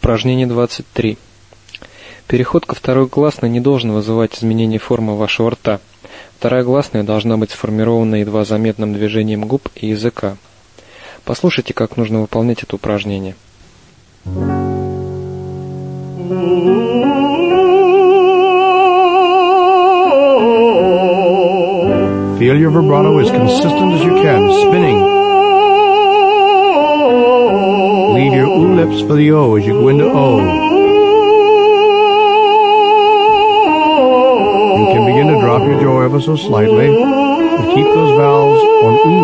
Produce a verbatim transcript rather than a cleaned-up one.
Упражнение двадцать три. Переход ко второй гласной не должен вызывать изменение формы вашего рта. Вторая гласная должна быть сформирована едва заметным движением губ и языка. Послушайте, как нужно выполнять это упражнение. Feel your vibrato as consistent as you can, spinning. Lead your oo lips for the O as you go into O. You can begin to drop your jaw ever so slightly, but keep those vowels on oo